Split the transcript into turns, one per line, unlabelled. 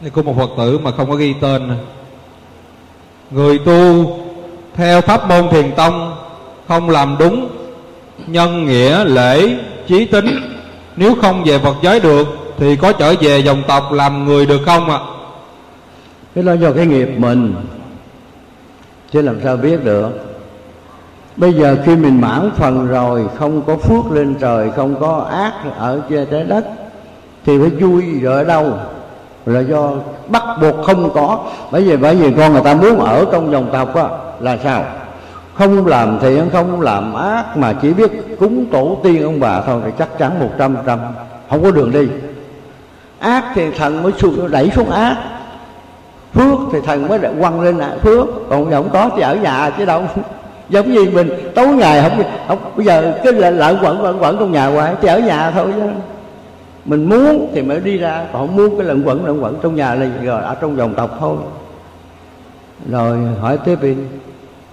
Của một Phật tử mà không có ghi tên. Người tu theo pháp môn Thiền tông không làm đúng nhân nghĩa lễ chí tín, nếu không về Phật giới được thì có trở về dòng tộc làm người được không ạ?
Cái đó do cái nghiệp mình, chứ làm sao biết được. Bây giờ khi mình mãn phần rồi, không có phước lên trời, không có ác ở trên trái đất, thì phải vui rồi ở đâu? Là do bắt buộc không có. Bởi vì con người ta muốn ở trong dòng tộc á, là sao? Không làm thiện, không làm ác, mà chỉ biết cúng tổ tiên ông bà thôi, thì chắc chắn 100%, không có đường đi. Ác thì thần mới đẩy xuống ác, phước thì thần mới quăng lên phước. Còn không có thì ở nhà chứ đâu. Giống như mình tối ngày không bây giờ cái lợn quẩn trong nhà hoài thì ở nhà thôi chứ. Mình muốn thì mới đi ra, còn không muốn cái lợn quẩn trong nhà là rồi ở trong dòng tộc thôi. Rồi hỏi tiếp đi.